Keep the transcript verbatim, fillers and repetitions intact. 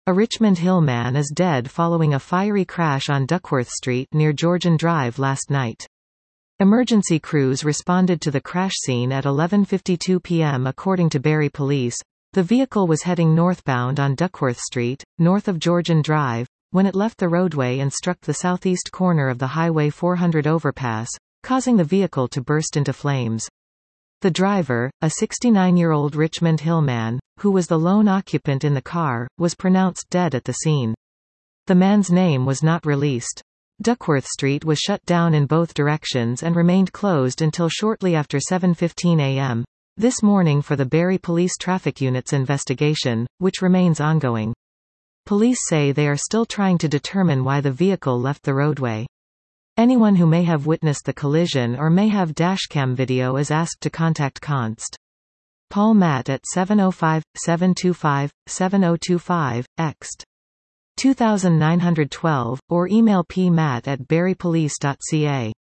A Richmond Hill man is dead following a fiery crash on Duckworth Street near Georgian Drive last night. Emergency crews responded to the crash scene at eleven fifty-two p m according to Barrie Police. The vehicle was heading northbound on Duckworth Street, north of Georgian Drive, when it left the roadway and struck the southeast corner of the Highway four hundred overpass, causing the vehicle to burst into flames. The driver, a sixty-nine-year-old Richmond Hill man, who was the lone occupant in the car, was pronounced dead at the scene. The man's name was not released. Duckworth Street was shut down in both directions and remained closed until shortly after seven fifteen a m this morning for the Barrie Police Traffic Unit's investigation, which remains ongoing. Police say they are still trying to determine why the vehicle left the roadway. Anyone who may have witnessed the collision or may have dashcam video is asked to contact Const. Paul Matt at seven oh five, seven two five, seven oh two five, ext. two nine one two, or email p matt at barriepolice dot c a.